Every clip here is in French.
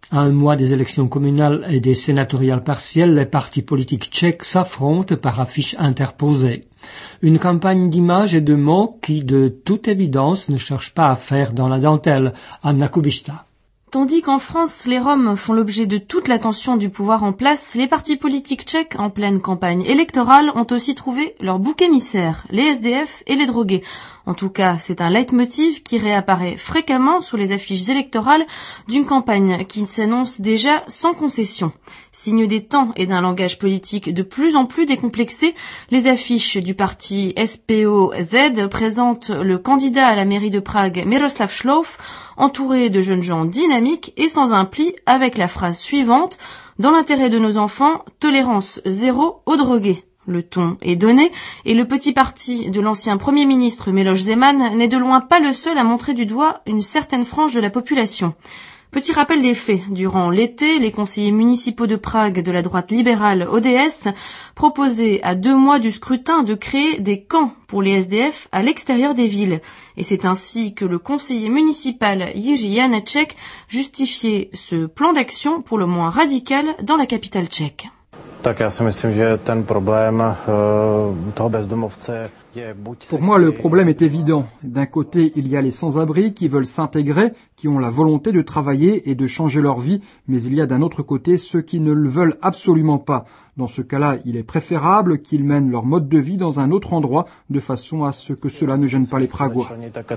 À un mois des élections communales et des sénatoriales partielles, les partis politiques tchèques s'affrontent par affiches interposées. Une campagne d'images et de mots qui, de toute évidence, ne cherche pas à faire dans la dentelle. Anna Kubishta. Tandis qu'en France, les Roms font l'objet de toute l'attention du pouvoir en place, les partis politiques tchèques, en pleine campagne électorale, ont aussi trouvé leur bouc émissaire, les SDF et les drogués. En tout cas, c'est un leitmotiv qui réapparaît fréquemment sur les affiches électorales d'une campagne qui s'annonce déjà sans concession. Signe des temps et d'un langage politique de plus en plus décomplexé, les affiches du parti SPOZ présentent le candidat à la mairie de Prague, Miroslav Šlouf, entouré de jeunes gens dynamiques et sans un pli, avec la phrase suivante: « Dans l'intérêt de nos enfants, tolérance zéro aux drogués ». Le ton est donné, et le petit parti de l'ancien Premier ministre Miloš Zeman n'est de loin pas le seul à montrer du doigt une certaine frange de la population. Petit rappel des faits, durant l'été, les conseillers municipaux de Prague de la droite libérale ODS proposaient à 2 mois du scrutin de créer des camps pour les SDF à l'extérieur des villes. Et c'est ainsi que le conseiller municipal Jiří Janeček justifiait ce plan d'action pour le moins radical dans la capitale tchèque. Pour moi, le problème est évident. D'un côté, il y a les sans-abri qui veulent s'intégrer, qui ont la volonté de travailler et de changer leur vie, mais il y a d'un autre côté ceux qui ne le veulent absolument pas. Dans ce cas-là, il est préférable qu'ils mènent leur mode de vie dans un autre endroit, de façon à ce que cela ne gêne pas les Pragois.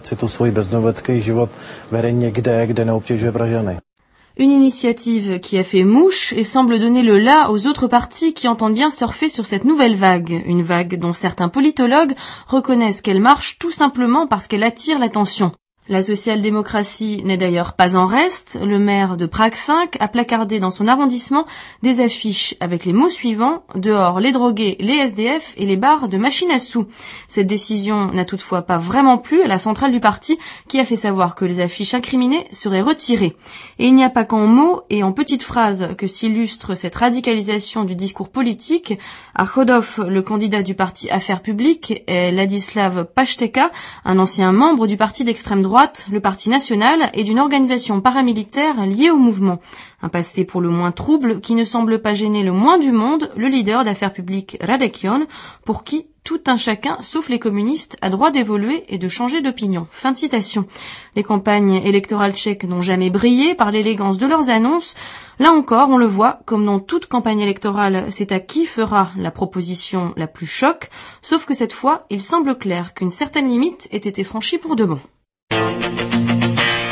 Une initiative qui a fait mouche et semble donner le la aux autres partis qui entendent bien surfer sur cette nouvelle vague. Une vague dont certains politologues reconnaissent qu'elle marche tout simplement parce qu'elle attire l'attention. La social-démocratie n'est d'ailleurs pas en reste. Le maire de Prague 5 a placardé dans son arrondissement des affiches avec les mots suivants: « Dehors les drogués, les SDF et les bars de machines à sous ». Cette décision n'a toutefois pas vraiment plu à la centrale du parti qui a fait savoir que les affiches incriminées seraient retirées. Et il n'y a pas qu'en mots et en petites phrases que s'illustre cette radicalisation du discours politique. À Chodov, le candidat du parti Affaires publiques est Ladislav Pašteka, un ancien membre du parti d'extrême droite, le Parti national, et d'une organisation paramilitaire liée au mouvement. Un passé pour le moins trouble qui ne semble pas gêner le moins du monde le leader d'Affaires publiques Radek Jon, pour qui tout un chacun, sauf les communistes, a droit d'évoluer et de changer d'opinion. Fin de citation. Les campagnes électorales tchèques n'ont jamais brillé par l'élégance de leurs annonces. Là encore, on le voit, comme dans toute campagne électorale, c'est à qui fera la proposition la plus choc, sauf que cette fois, il semble clair qu'une certaine limite ait été franchie pour de bon.